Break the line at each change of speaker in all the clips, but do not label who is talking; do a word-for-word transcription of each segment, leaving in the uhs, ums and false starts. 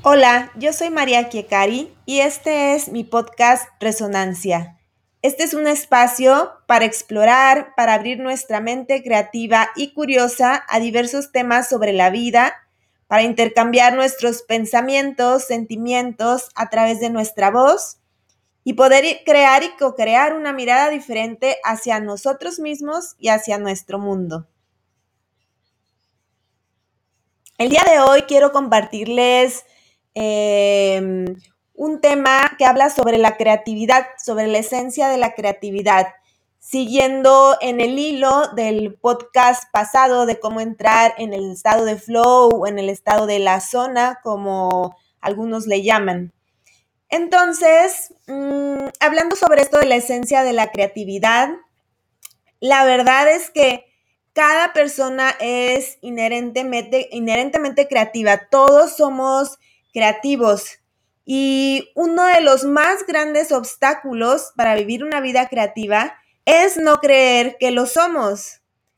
Hola, yo soy María Kiekari y este es mi podcast Resonancia. Este es un espacio para explorar, para abrir nuestra mente creativa y curiosa a diversos temas sobre la vida, para intercambiar nuestros pensamientos, sentimientos a través de nuestra voz y poder crear y co-crear una mirada diferente hacia nosotros mismos y hacia nuestro mundo. El día de hoy quiero compartirles eh, un tema que habla sobre la creatividad, sobre la esencia de la creatividad, siguiendo en el hilo del podcast pasado de cómo entrar en el estado de flow o en el estado de la zona, como algunos le llaman. Entonces, mmm, hablando sobre esto de la esencia de la creatividad, la verdad es que cada persona es inherentemente, inherentemente creativa. Todos somos creativos. Y uno de los más grandes obstáculos para vivir una vida creativa es no creer que lo somos.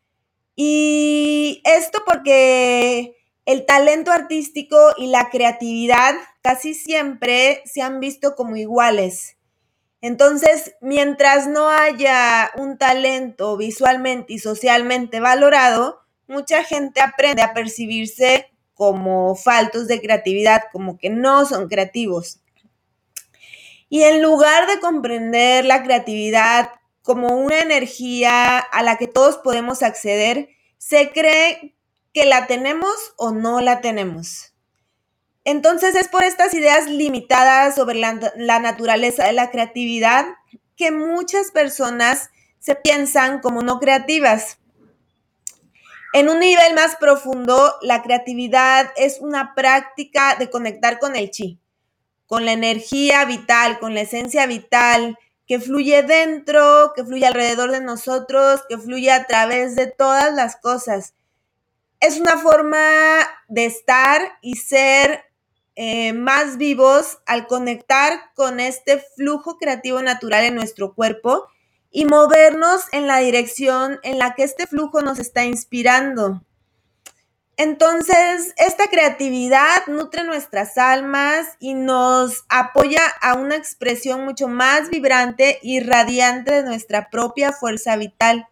Y esto porque el talento artístico y la creatividad casi siempre se han visto como iguales. Entonces, mientras no haya un talento visualmente y socialmente valorado, mucha gente aprende a percibirse como faltos de creatividad, como que no son creativos. Y en lugar de comprender la creatividad como una energía a la que todos podemos acceder, se cree que la tenemos o no la tenemos. Entonces es por estas ideas limitadas sobre la, la naturaleza de la creatividad que muchas personas se piensan como no creativas. En un nivel más profundo, la creatividad es una práctica de conectar con el chi, con la energía vital, con la esencia vital que fluye dentro, que fluye alrededor de nosotros, que fluye a través de todas las cosas. Es una forma de estar y ser eh, más vivos al conectar con este flujo creativo natural en nuestro cuerpo y movernos en la dirección en la que este flujo nos está inspirando. Entonces, esta creatividad nutre nuestras almas y nos apoya a una expresión mucho más vibrante y radiante de nuestra propia fuerza vital.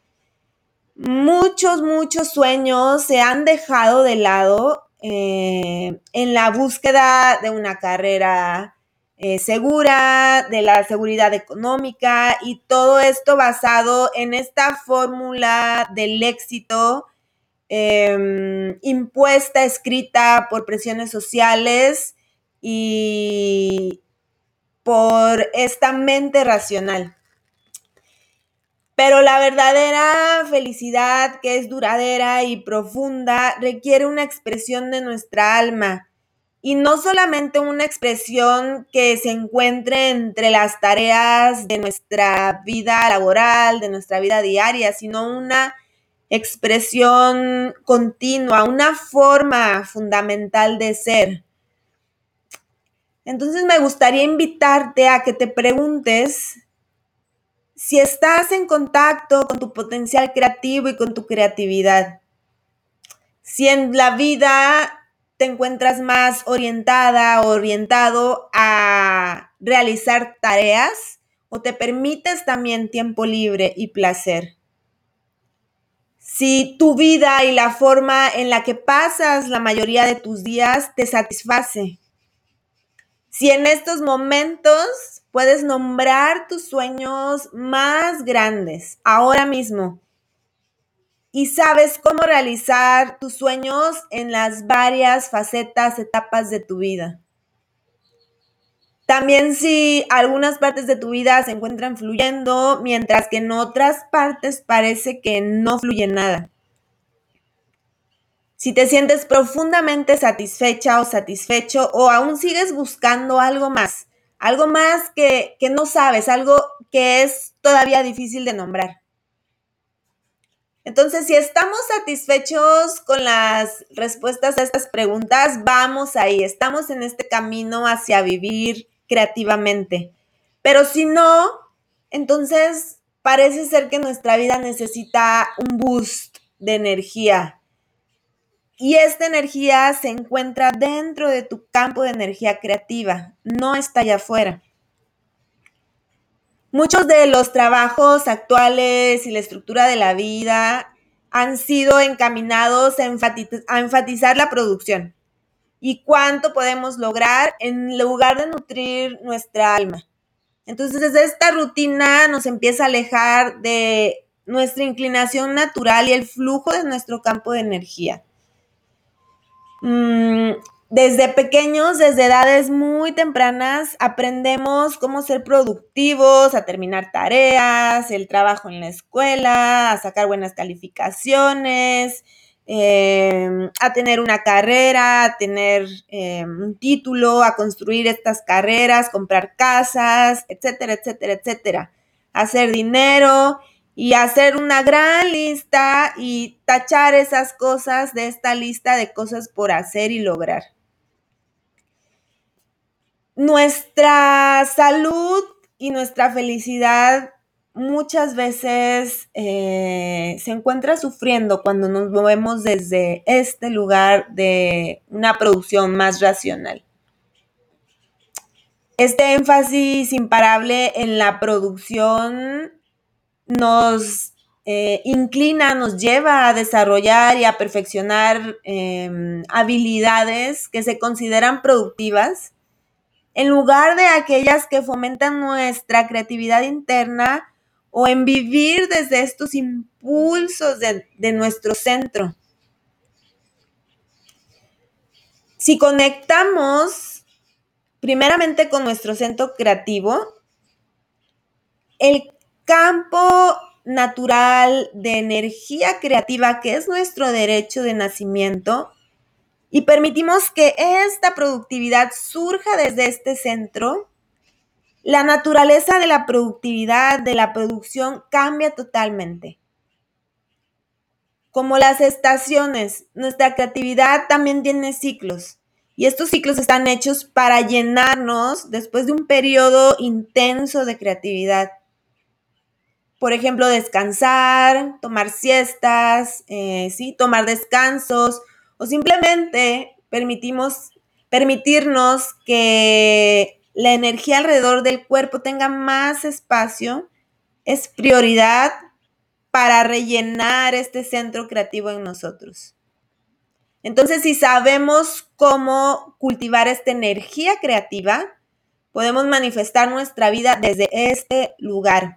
Muchos, muchos sueños se han dejado de lado eh, en la búsqueda de una carrera eh, segura, de la seguridad económica y todo esto basado en esta fórmula del éxito eh, impuesta, escrita por presiones sociales y por esta mente racional. Pero la verdadera felicidad, que es duradera y profunda, requiere una expresión de nuestra alma y no solamente una expresión que se encuentre entre las tareas de nuestra vida laboral, de nuestra vida diaria, sino una expresión continua, una forma fundamental de ser. Entonces me gustaría invitarte a que te preguntes si estás en contacto con tu potencial creativo y con tu creatividad. Si en la vida te encuentras más orientada o orientado a realizar tareas o te permites también tiempo libre y placer. Si tu vida y la forma en la que pasas la mayoría de tus días te satisface. Si en estos momentos puedes nombrar tus sueños más grandes ahora mismo y sabes cómo realizar tus sueños en las varias facetas, etapas de tu vida. También si algunas partes de tu vida se encuentran fluyendo, mientras que en otras partes parece que no fluye nada. Si te sientes profundamente satisfecha o satisfecho o aún sigues buscando algo más, algo más que, que no sabes, algo que es todavía difícil de nombrar. Entonces, si estamos satisfechos con las respuestas a estas preguntas, vamos ahí, estamos en este camino hacia vivir creativamente. Pero si no, entonces parece ser que nuestra vida necesita un boost de energía. Y esta energía se encuentra dentro de tu campo de energía creativa, no está allá afuera. Muchos de los trabajos actuales y la estructura de la vida han sido encaminados a, enfatiz- a enfatizar la producción y cuánto podemos lograr en lugar de nutrir nuestra alma. Entonces, desde esta rutina nos empieza a alejar de nuestra inclinación natural y el flujo de nuestro campo de energía. Mm, desde pequeños, desde edades muy tempranas, aprendemos cómo ser productivos, a terminar tareas, el trabajo en la escuela, a sacar buenas calificaciones, eh, a tener una carrera, a tener eh, un título, a construir estas carreras, comprar casas, etcétera, etcétera, etcétera. Hacer dinero y hacer una gran lista y tachar esas cosas de esta lista de cosas por hacer y lograr. Nuestra salud y nuestra felicidad muchas veces eh, se encuentra sufriendo cuando nos movemos desde este lugar de una producción más racional. Este énfasis imparable en la producción nos eh, inclina, nos lleva a desarrollar y a perfeccionar eh, habilidades que se consideran productivas, en lugar de aquellas que fomentan nuestra creatividad interna o en vivir desde estos impulsos de, de nuestro centro. Si conectamos primeramente con nuestro centro creativo, el campo natural de energía creativa, que es nuestro derecho de nacimiento, y permitimos que esta productividad surja desde este centro, la naturaleza de la productividad, de la producción, cambia totalmente. Como las estaciones, nuestra creatividad también tiene ciclos. Y estos ciclos están hechos para llenarnos después de un periodo intenso de creatividad. Por ejemplo, descansar, tomar siestas, eh, ¿sí? Tomar descansos o simplemente permitimos, permitirnos que la energía alrededor del cuerpo tenga más espacio, es prioridad para rellenar este centro creativo en nosotros. Entonces, si sabemos cómo cultivar esta energía creativa, podemos manifestar nuestra vida desde este lugar.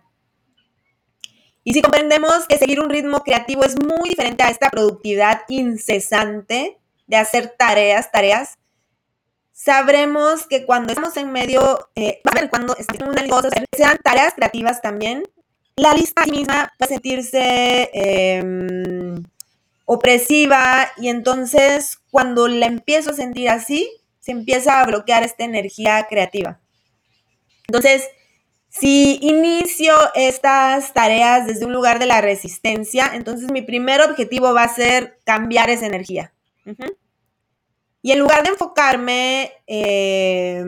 Y si comprendemos que seguir un ritmo creativo es muy diferente a esta productividad incesante de hacer tareas, tareas, sabremos que cuando estamos en medio, eh, cuando estamos en cosas, sean tareas creativas también, la lista misma puede sentirse eh, opresiva y entonces cuando la empiezo a sentir así, se empieza a bloquear esta energía creativa. Entonces, si inicio estas tareas desde un lugar de la resistencia, entonces mi primer objetivo va a ser cambiar esa energía. Uh-huh. Y en lugar de enfocarme eh,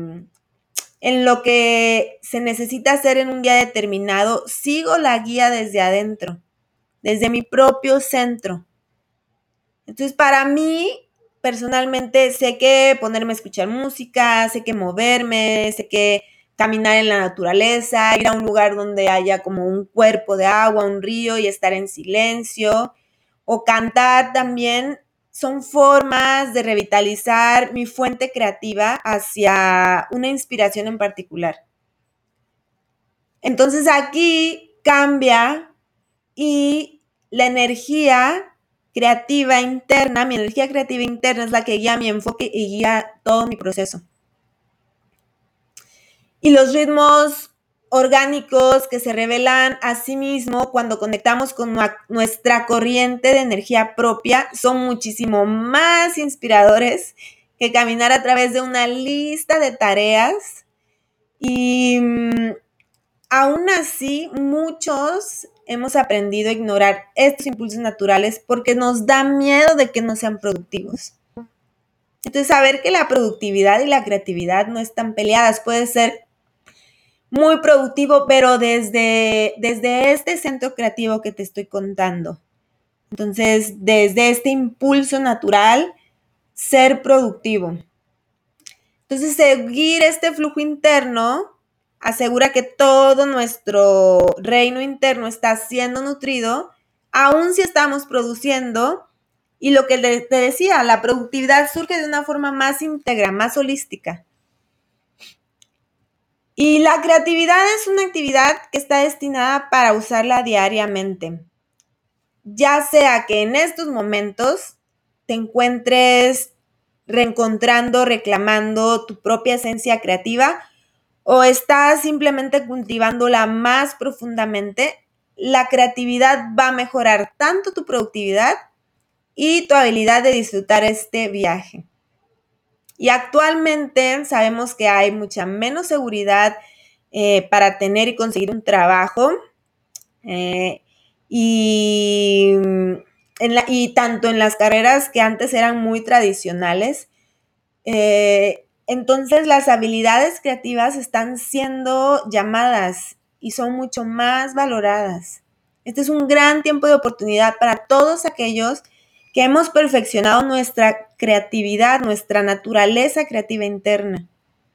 en lo que se necesita hacer en un día determinado, sigo la guía desde adentro, desde mi propio centro. Entonces, para mí, personalmente, sé que ponerme a escuchar música, sé que moverme, sé que caminar en la naturaleza, ir a un lugar donde haya como un cuerpo de agua, un río y estar en silencio, o cantar también, son formas de revitalizar mi fuente creativa hacia una inspiración en particular. Entonces aquí cambia y la energía creativa interna, mi energía creativa interna es la que guía mi enfoque y guía todo mi proceso. Y los ritmos orgánicos que se revelan a sí mismo cuando conectamos con nuestra corriente de energía propia son muchísimo más inspiradores que caminar a través de una lista de tareas. Y mmm, aún así, muchos hemos aprendido a ignorar estos impulsos naturales porque nos da miedo de que no sean productivos. Entonces, saber que la productividad y la creatividad no están peleadas, puede ser muy productivo, pero desde, desde este centro creativo que te estoy contando. Entonces, desde este impulso natural, ser productivo. Entonces, seguir este flujo interno asegura que todo nuestro reino interno está siendo nutrido, aun si estamos produciendo. Y lo que te decía, la productividad surge de una forma más íntegra, más holística. Y la creatividad es una actividad que está destinada para usarla diariamente. Ya sea que en estos momentos te encuentres reencontrando, reclamando tu propia esencia creativa o estás simplemente cultivándola más profundamente, la creatividad va a mejorar tanto tu productividad y tu habilidad de disfrutar este viaje. Y actualmente sabemos que hay mucha menos seguridad eh, para tener y conseguir un trabajo. Eh, y, en la, y tanto en las carreras que antes eran muy tradicionales, eh, entonces las habilidades creativas están siendo llamadas y son mucho más valoradas. Este es un gran tiempo de oportunidad para todos aquellos que hemos perfeccionado nuestra creatividad, nuestra naturaleza creativa interna.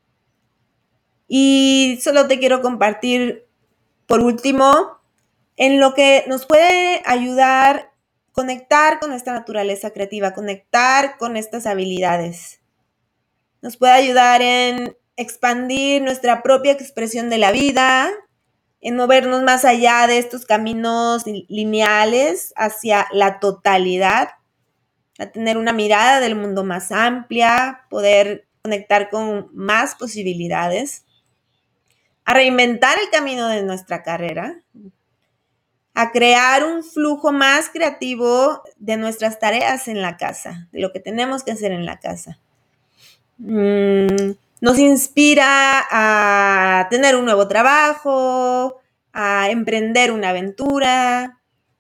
Y solo te quiero compartir, por último, en lo que nos puede ayudar a conectar con esta naturaleza creativa, conectar con estas habilidades. Nos puede ayudar en expandir nuestra propia expresión de la vida, en movernos más allá de estos caminos lineales hacia la totalidad, a tener una mirada del mundo más amplia, poder conectar con más posibilidades, a reinventar el camino de nuestra carrera, a crear un flujo más creativo de nuestras tareas en la casa, de lo que tenemos que hacer en la casa. Mm, nos inspira a tener un nuevo trabajo, a emprender una aventura,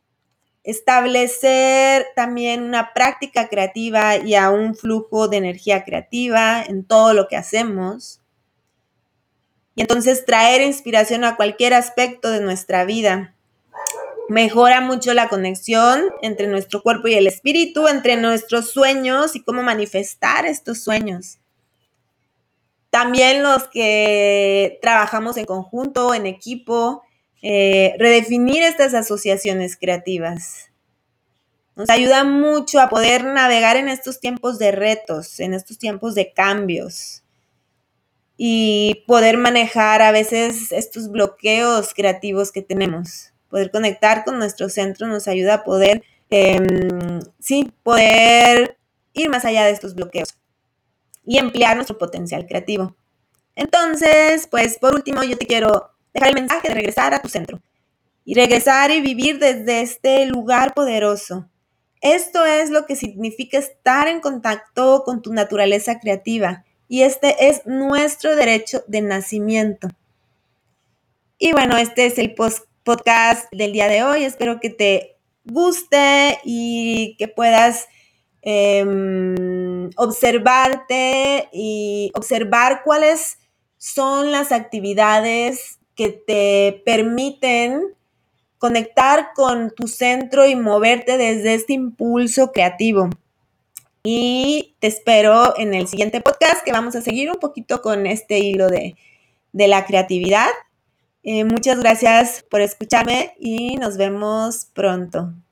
establecer también una práctica creativa y a un flujo de energía creativa en todo lo que hacemos. Y entonces traer inspiración a cualquier aspecto de nuestra vida. Mejora mucho la conexión entre nuestro cuerpo y el espíritu, entre nuestros sueños y cómo manifestar estos sueños. También los que trabajamos en conjunto, en equipo, eh, redefinir estas asociaciones creativas. Nos ayuda mucho a poder navegar en estos tiempos de retos, en estos tiempos de cambios y poder manejar a veces estos bloqueos creativos que tenemos. Poder conectar con nuestro centro nos ayuda a poder, eh, sí, poder ir más allá de estos bloqueos y emplear nuestro potencial creativo. Entonces, pues por último, yo te quiero dejar el mensaje de regresar a tu centro y regresar y vivir desde este lugar poderoso. Esto es lo que significa estar en contacto con tu naturaleza creativa y este es nuestro derecho de nacimiento. Y bueno, este es el post podcast del día de hoy. Espero que te guste y que puedas eh, observarte y observar cuáles son las actividades que te permiten conectar con tu centro y moverte desde este impulso creativo. Y te espero en el siguiente podcast, que vamos a seguir un poquito con este hilo de, de la creatividad. Eh, muchas gracias por escucharme y nos vemos pronto.